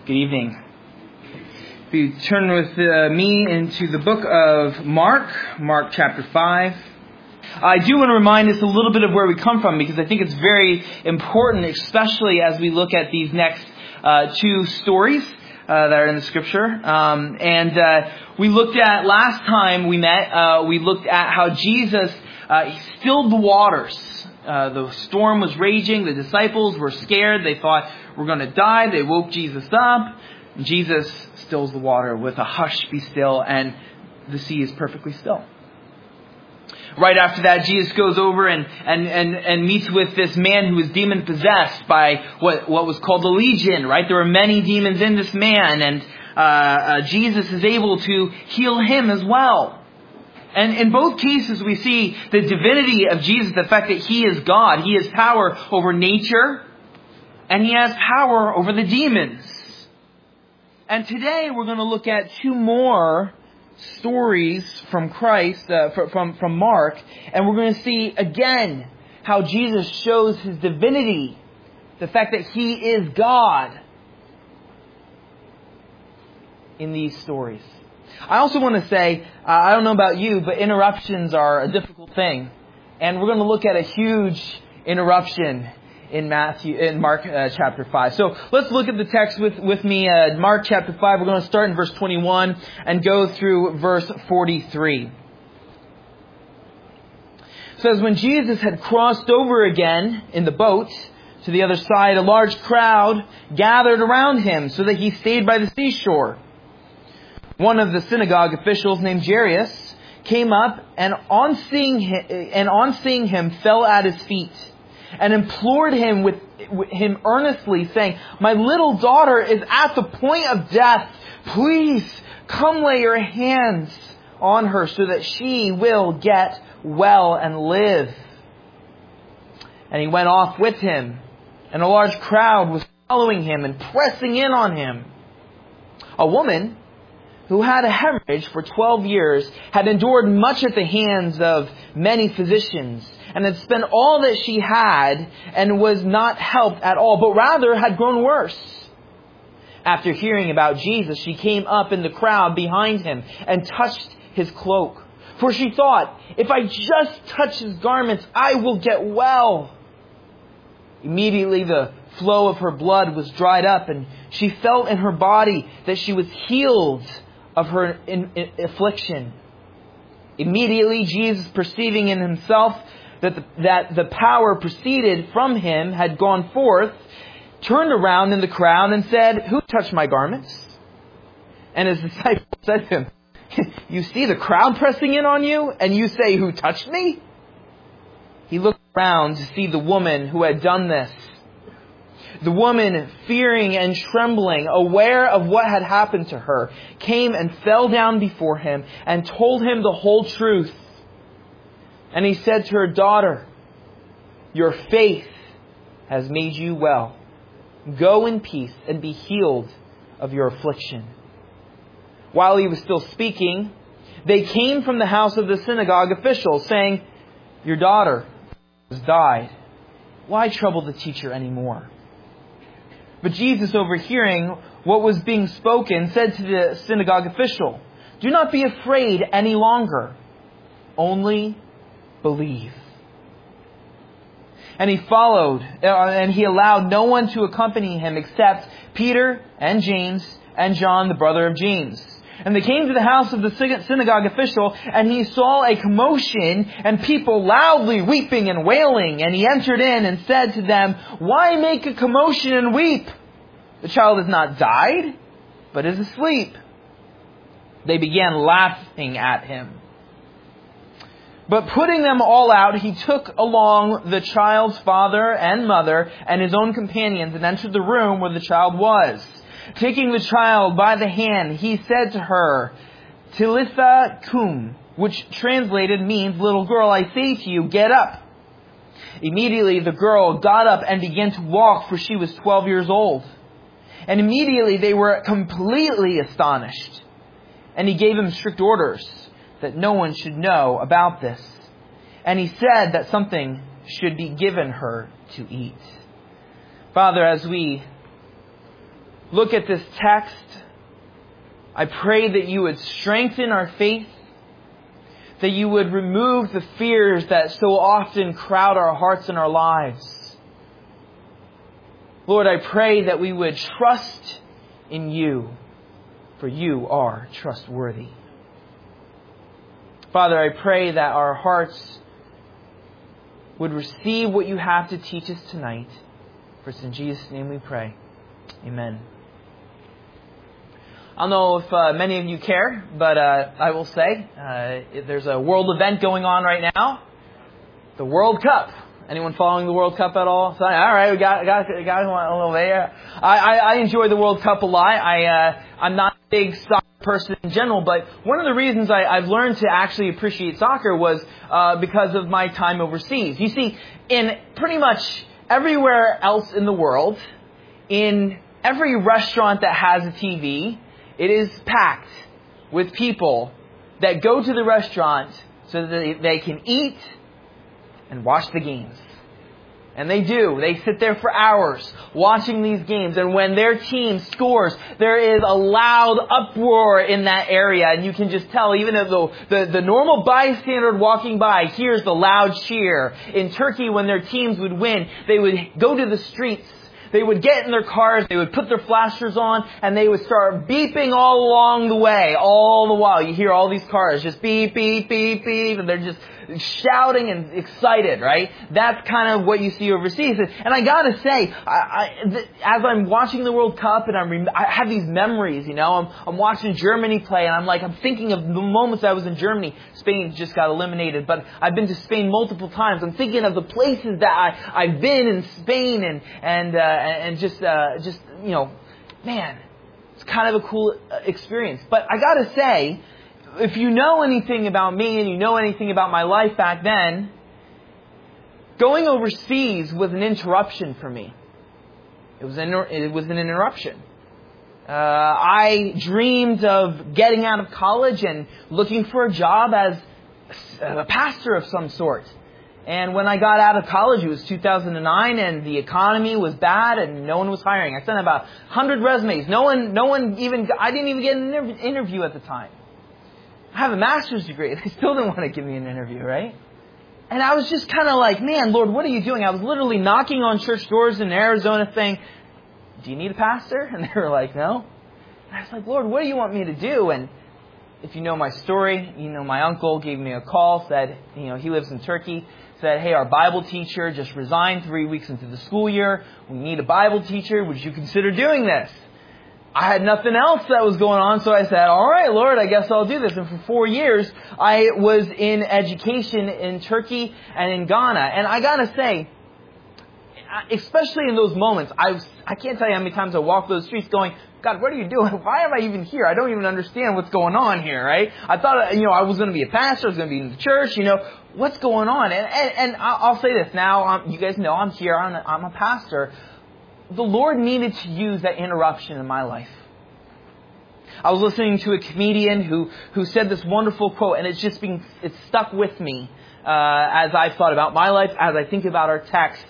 Good evening. If you turn with me into the book of Mark chapter 5. I do want to remind us a little bit of where we come from, because I think it's very important, especially as we look at these next two stories that are in the Scripture. We looked at, last time we met, we looked at how Jesus stilled the waters. The storm was raging. The disciples were scared. They thought, we're going to die. They woke Jesus up. Jesus stills the water with a hush, be still, and the sea is perfectly still. Right after that, Jesus goes over and meets with this man who was demon-possessed by what was called the Legion, right? There were many demons in this man, and Jesus is able to heal him as well. And in both cases, we see the divinity of Jesus, the fact that He is God. He has power over nature, and He has power over the demons. And today, we're going to look at two more stories from Christ, from Mark, and we're going to see again how Jesus shows His divinity, the fact that He is God in these stories. I also want to say, I don't know about you, but interruptions are a difficult thing. And we're going to look at a huge interruption in Mark chapter 5. So let's look at the text with me. Mark chapter 5, we're going to start in verse 21 and go through verse 43. It says, when Jesus had crossed over again in the boat to the other side, a large crowd gathered around Him so that He stayed by the seashore. One of the synagogue officials named Jairus came up and on seeing him fell at His feet and implored him with him earnestly, saying, my little daughter is at the point of death. Please come lay your hands on her so that she will get well and live. And he went off with him, and a large crowd was following him and pressing in on him. A woman who had a hemorrhage for 12 years, had endured much at the hands of many physicians, and had spent all that she had, and was not helped at all, but rather had grown worse. After hearing about Jesus, she came up in the crowd behind Him, and touched His cloak. For she thought, if I just touch His garments, I will get well. Immediately the flow of her blood was dried up, and she felt in her body that she was healed of her affliction. Immediately Jesus, perceiving in Himself that the power proceeded from Him, had gone forth, turned around in the crowd and said, who touched my garments? And His disciples said to Him, you see the crowd pressing in on you, and you say, who touched me? He looked around to see the woman who had done this. The woman, fearing and trembling, aware of what had happened to her, came and fell down before Him and told Him the whole truth. And He said to her, daughter, your faith has made you well. Go in peace and be healed of your affliction. While He was still speaking, they came from the house of the synagogue official, saying, your daughter has died. Why trouble the teacher anymore? But Jesus, overhearing what was being spoken, said to the synagogue official, do not be afraid any longer. Only believe. And He followed, and He allowed no one to accompany Him except Peter and James and John, the brother of James. And they came to the house of the synagogue official, and He saw a commotion and people loudly weeping and wailing. And He entered in and said to them, why make a commotion and weep? The child has not died, but is asleep. They began laughing at Him. But putting them all out, He took along the child's father and mother and His own companions and entered the room where the child was. Taking the child by the hand, He said to her, Talitha cum, which translated means, little girl, I say to you, get up. Immediately the girl got up and began to walk, for she was 12 years old. And immediately they were completely astonished. And He gave them strict orders that no one should know about this. And He said that something should be given her to eat. Father, as we look at this text, I pray that you would strengthen our faith, that you would remove the fears that so often crowd our hearts and our lives. Lord, I pray that we would trust in you, for you are trustworthy. Father, I pray that our hearts would receive what you have to teach us tonight. For it's in Jesus' name we pray. Amen. I don't know if many of you care, but I will say there's a world event going on right now, the World Cup. Anyone following the World Cup at all? So, all right, we got a little bit. Yeah. I enjoy the World Cup a lot. I'm not a big soccer person in general, but one of the reasons I've learned to actually appreciate soccer was because of my time overseas. You see, in pretty much everywhere else in the world, in every restaurant that has a TV, it is packed with people that go to the restaurant so that they can eat and watch the games. And they do. They sit there for hours watching these games. And when their team scores, there is a loud uproar in that area. And you can just tell, even though the normal bystander walking by hears the loud cheer. In Turkey, when their teams would win, they would go to the streets. They would get in their cars, they would put their flashers on, and they would start beeping all along the way. All the while, you hear all these cars just beep, beep, beep, beep, and they're just shouting and excited, right? That's kind of what you see overseas. And I gotta say, as I'm watching the World Cup and I have these memories, you know, I'm watching Germany play and I'm thinking of the moments I was in Germany. Spain just got eliminated, but I've been to Spain multiple times. I'm thinking of the places that I've been in Spain and just, you know, man, it's kind of a cool experience. But I gotta say, if you know anything about me and you know anything about my life back then, going overseas was an interruption for me. It was an interruption. I dreamed of getting out of college and looking for a job as a pastor of some sort. And when I got out of college, it was 2009, and the economy was bad, and no one was hiring. I sent about 100 resumes. I didn't even get an interview at the time. I have a master's degree. They still didn't want to give me an interview, right? And I was just kind of like, man, Lord, what are you doing? I was literally knocking on church doors in Arizona saying, do you need a pastor? And they were like, no. And I was like, Lord, what do you want me to do? And if you know my story, you know my uncle gave me a call, said, you know, he lives in Turkey, said, hey, our Bible teacher just resigned 3 weeks into the school year. We need a Bible teacher. Would you consider doing this? I had nothing else that was going on, so I said, all right, Lord, I guess I'll do this. And for 4 years, I was in education in Turkey and in Ghana. And I gotta say, especially in those moments, I can't tell you how many times I walked those streets going, God, what are you doing? Why am I even here? I don't even understand what's going on here, right? I thought, you know, I was going to be a pastor, I was going to be in the church, you know, what's going on? And I'll say this now, you guys know I'm here, I'm a pastor. The Lord needed to use that interruption in my life. I was listening to a comedian who said this wonderful quote, and it's stuck with me as I've thought about my life, as I think about our text.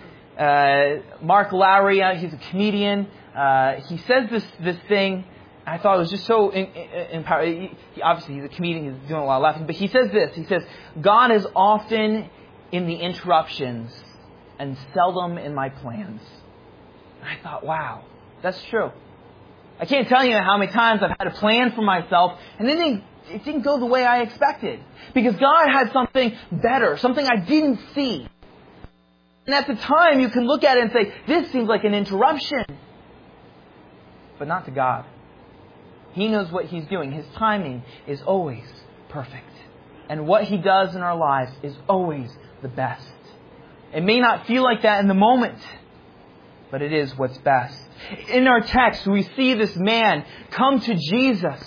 Mark Lowry, he's a comedian. He says this thing. I thought it was just so empowering. Obviously, he's a comedian. He's doing a lot of laughing. But he says this. He says, God is often in the interruptions and seldom in my plans. And I thought, wow, that's true. I can't tell you how many times I've had a plan for myself, and it didn't go the way I expected. Because God had something better, something I didn't see. And at the time, you can look at it and say, this seems like an interruption. But not to God. He knows what He's doing. His timing is always perfect. And what He does in our lives is always the best. It may not feel like that in the moment, but it is what's best. In our text, we see this man come to Jesus.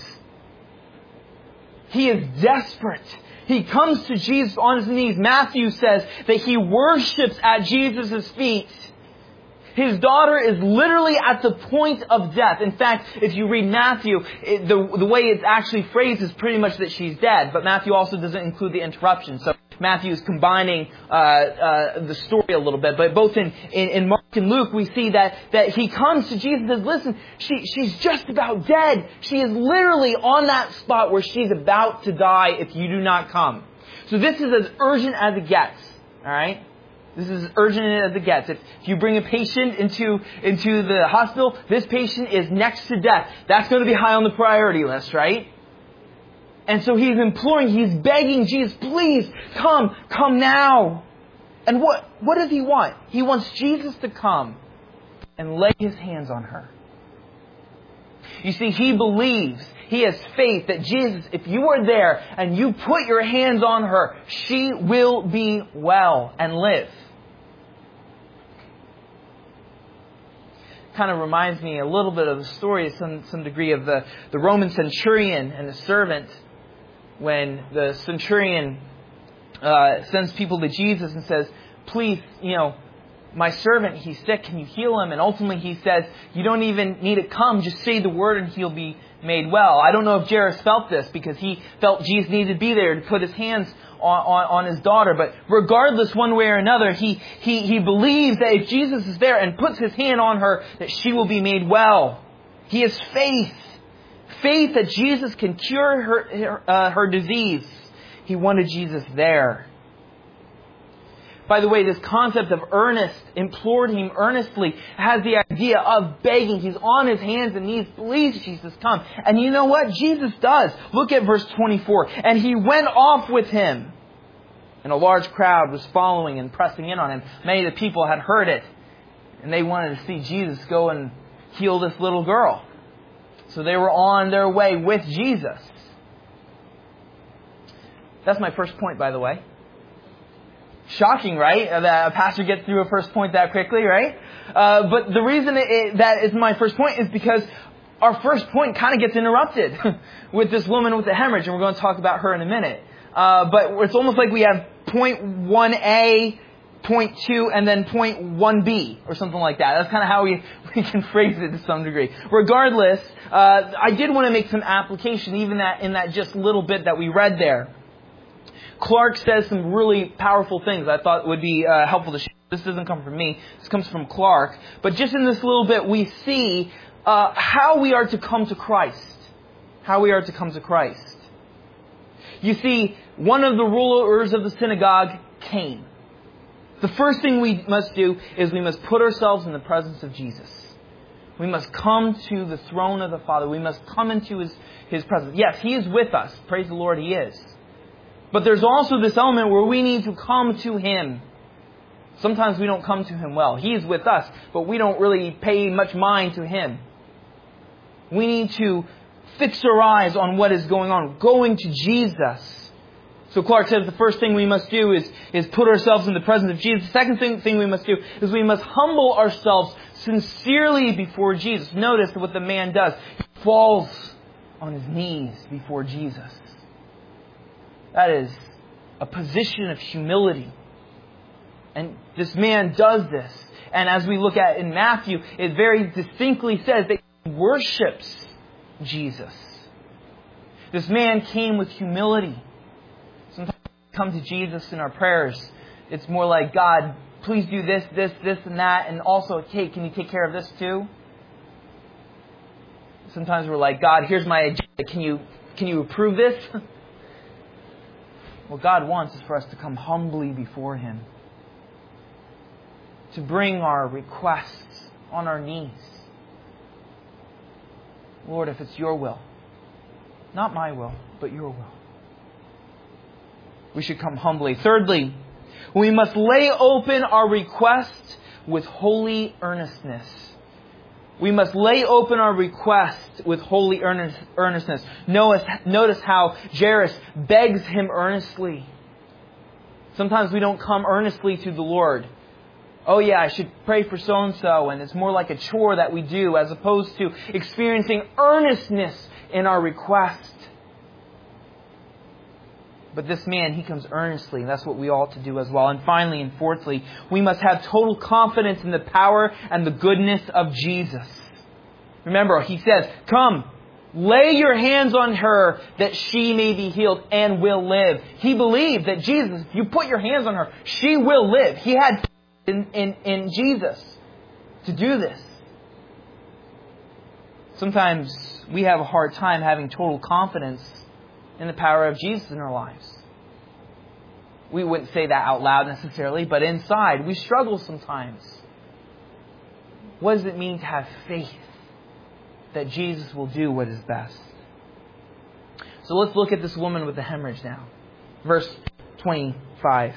He is desperate. He comes to Jesus on his knees. Matthew says that he worships at Jesus' feet. His daughter is literally at the point of death. In fact, if you read Matthew, the way it's actually phrased is pretty much that she's dead. But Matthew also doesn't include the interruption. So Matthew is combining the story a little bit, but both in Mark and Luke, we see that he comes to Jesus and says, listen, she's just about dead. She is literally on that spot where she's about to die if you do not come. So this is as urgent as it gets. All right? This is as urgent as it gets. If you bring a patient into the hospital, this patient is next to death. That's going to be high on the priority list, right? And so he's imploring, he's begging Jesus, please come now. And what does he want? He wants Jesus to come and lay his hands on her. You see, he believes, he has faith that Jesus, if you are there and you put your hands on her, she will be well and live. Kind of reminds me a little bit of the story to some degree of the Roman centurion and the servant, when the centurion sends people to Jesus and says, please, my servant, he's sick, can you heal him? And ultimately he says, you don't even need to come, just say the word and he'll be made well. I don't know if Jairus felt this, because he felt Jesus needed to be there to put his hands on his daughter. But regardless, one way or another, he believes that if Jesus is there and puts his hand on her, that she will be made well. He has faith. Faith that Jesus can cure her disease. He wanted Jesus there. By the way, this concept of earnest, implored him earnestly, has the idea of begging. He's on his hands and knees, please Jesus, come. And you know what? Jesus does. Look at verse 24. And he went off with him. And a large crowd was following and pressing in on him. Many of the people had heard it. And they wanted to see Jesus go and heal this little girl. So they were on their way with Jesus. That's my first point, by the way. Shocking, right? That a pastor gets through a first point that quickly, right? But the reason that is my first point is because our first point kind of gets interrupted with this woman with the hemorrhage, and we're going to talk about her in a minute. But it's almost like we have point 1A, point 2, and then point 1B, or something like that. That's kind of how we can phrase it to some degree. Regardless, I did want to make some application, even in that just little bit that we read there. Clark says some really powerful things I thought would be helpful to share. This doesn't come from me. This comes from Clark. But just in this little bit, we see how we are to come to Christ. How we are to come to Christ. You see, one of the rulers of the synagogue came. The first thing we must do is we must put ourselves in the presence of Jesus. We must come to the throne of the Father. We must come into His presence. Yes, He is with us. Praise the Lord, He is. But there's also this element where we need to come to Him. Sometimes we don't come to Him well. He is with us, but we don't really pay much mind to Him. We need to fix our eyes on what is going on, going to Jesus. So Clark says the first thing we must do is put ourselves in the presence of Jesus. The second thing we must do is we must humble ourselves sincerely before Jesus. Notice what the man does. He falls on his knees before Jesus. That is a position of humility. And this man does this. And as we look at in Matthew, it very distinctly says that he worships Jesus. This man came with humility. Sometimes we come to Jesus in our prayers. It's more like, God, please do this, and that. And also, hey, can you take care of this too? Sometimes we're like, God, here's my agenda. Can you approve this? What God wants is for us to come humbly before Him. To bring our requests on our knees. Lord, if it's Your will. Not my will, but Your will. We should come humbly. Thirdly, we must lay open our request with holy earnestness. We must lay open our request with holy earnestness. Notice how Jairus begs him earnestly. Sometimes we don't come earnestly to the Lord. Oh yeah, I should pray for so-and-so, and it's more like a chore that we do as opposed to experiencing earnestness in our request. But this man, he comes earnestly, and that's what we ought to do as well. And finally and fourthly, we must have total confidence in the power and the goodness of Jesus. Remember, He says, come, Lay your hands on her that she may be healed and will live. He believed that Jesus, if you put your hands on her, she will live. He had in Jesus to do this. Sometimes we have a hard time having total confidence in the power of Jesus in our lives. We wouldn't say that out loud necessarily, but inside we struggle sometimes. What does it mean to have faith that Jesus will do what is best? So let's look at this woman with the hemorrhage now. Verse 25.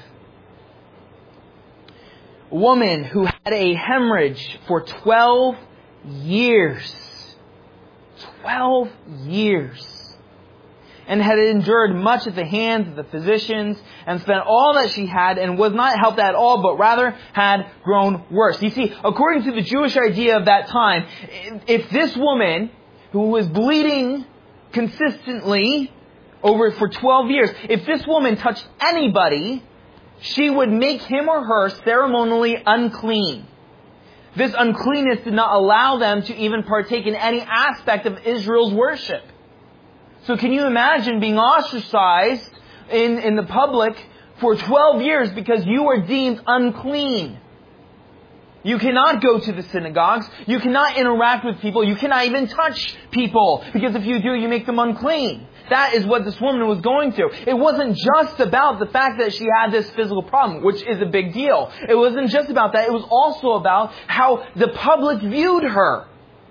A woman who had a hemorrhage for 12 years. 12 years. And had endured much at the hands of the physicians, and spent all that she had, and was not helped at all, but rather had grown worse. You see, according to the Jewish idea of that time, if this woman, who was bleeding consistently for 12 years, if this woman touched anybody, she would make him or her ceremonially unclean. This uncleanness did not allow them to even partake in any aspect of Israel's worship. So can you imagine being ostracized in the public for 12 years because you were deemed unclean? You cannot go to the synagogues. You cannot interact with people. You cannot even touch people, because if you do, you make them unclean. That is what this woman was going through. It wasn't just about the fact that she had this physical problem, which is a big deal. It wasn't just about that. It was also about how the public viewed her.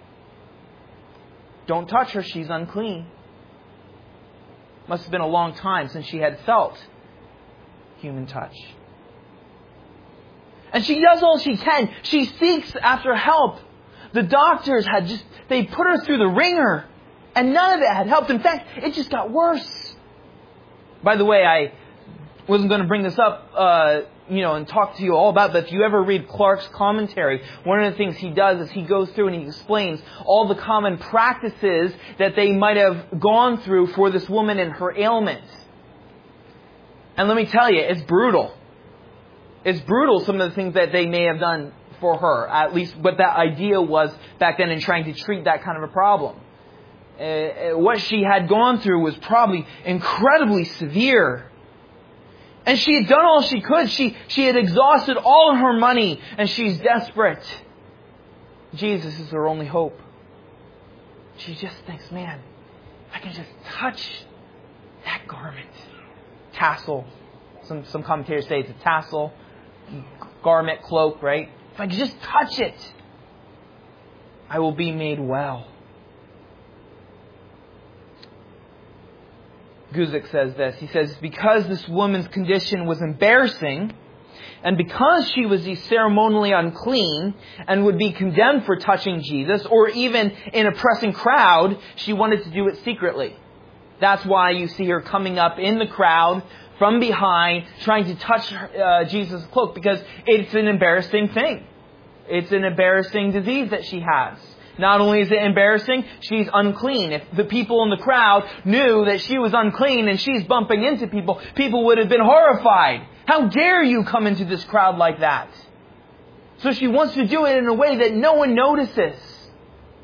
Don't touch her. She's unclean. Must have been a long time since she had felt human touch. And she does all she can. She seeks after help. The doctors they put her through the ringer, and none of it had helped. In fact, it just got worse. By the way, I wasn't going to bring this up, and talk to you all about, but if you ever read Clark's commentary, one of the things he does is he goes through and he explains all the common practices that they might have gone through for this woman and her ailment. And let me tell you, it's brutal. It's brutal, some of the things that they may have done for her, at least what that idea was back then in trying to treat that kind of a problem. What she had gone through was probably incredibly severe. And she had done all she could. She had exhausted all of her money, and she's desperate. Jesus is her only hope. She just thinks, man, if I can just touch that garment. Tassel. Some commentators say it's a tassel. Garment, cloak, right? If I can just touch it, I will be made well. Guzik says this. He says, because this woman's condition was embarrassing, and because she was ceremonially unclean and would be condemned for touching Jesus, or even in a pressing crowd, she wanted to do it secretly. That's why you see her coming up in the crowd from behind, trying to touch Jesus' cloak, because it's an embarrassing thing. It's an embarrassing disease that she has. Not only is it embarrassing, she's unclean. If the people in the crowd knew that she was unclean and she's bumping into people, people would have been horrified. How dare you come into this crowd like that? So she wants to do it in a way that no one notices.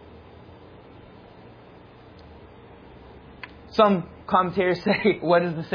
Some commentators say, what is the